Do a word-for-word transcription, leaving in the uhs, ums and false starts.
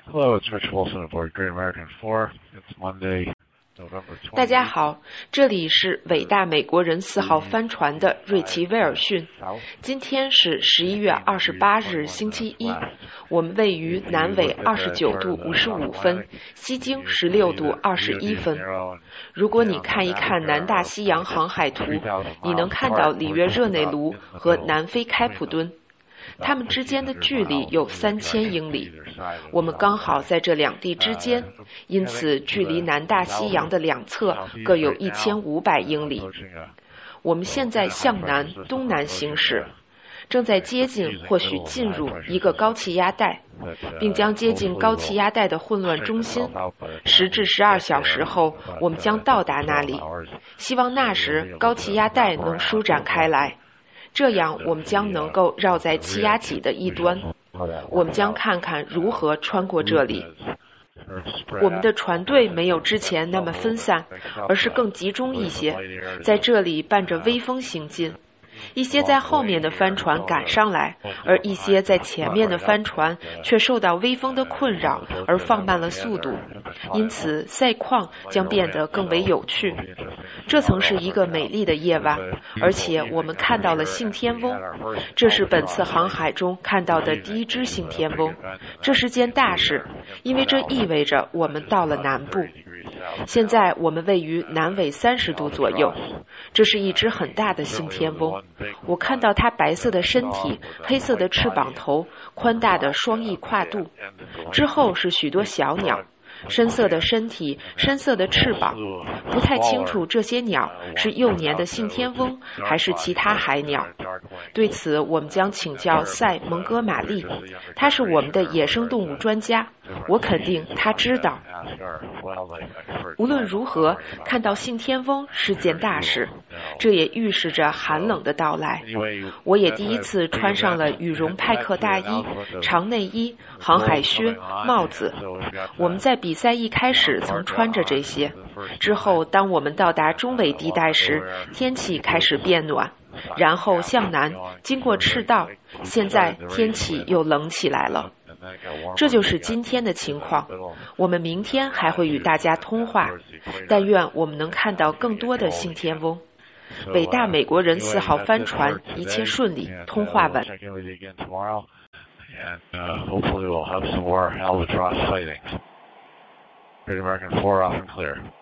Hello, it's Rich Wilson aboard Great American four. It's Monday, November 大 twentieth. 家好，这里是伟大美国人四号帆船的瑞奇·威尔逊。今天是十一月二十八日，星期一。我们位于南纬二十九度五十五分，西经十六度二十一分。如果你看一看南大西洋航海图，你能看到里约热内卢和南非开普敦。它们之间的距离有三千英里，我们刚好在这两地之间，因此距离南大西洋的两侧各有一千五百英里。我们现在向南东南行驶，正在接近或许进入一个高气压带，并将接近高气压带的混乱中心。十至十二小时后，我们将到达那里，希望那时高气压带能舒展开来。这样我们将能够绕在气压脊的一端，我们将看看如何穿过这里。我们的船队没有之前那么分散，而是更集中一些，在这里伴着微风行进。一些在后面的帆船赶上来，而一些在前面的帆船却受到微风的困扰而放慢了速度，因此赛况将变得更为有趣。这曾是一个美丽的夜晚，而且我们看到了信天翁。这是本次航海中看到的第一只信天翁，这是件大事，因为这意味着我们到了南部。现在我们位于南纬三十度左右，这是一只很大的信天翁。我看到它白色的身体、黑色的翅膀头、宽大的双翼跨度，之后是许多小鸟，深色的身体、深色的翅膀，不太清楚这些鸟是幼年的信天翁还是其他海鸟。对此我们将请教塞·蒙哥马利，他是我们的野生动物专家，我肯定他知道。无论如何，看到信天翁是件大事，这也预示着寒冷的到来。我也第一次穿上了羽绒派克大衣、长内衣、航海靴、帽子。我们在比赛一开始曾穿着这些，之后当我们到达中纬地带时，天气开始变暖，然后向南经过赤道，现在天气又冷起来了。这就是今天的情况，我们明天还会与大家通话，但愿我们能看到更多的信天翁。伟大美国人四号帆船一切顺利，通话稳。 And uh, hopefully we'll have some more albatross sightings. Great American four off and clear.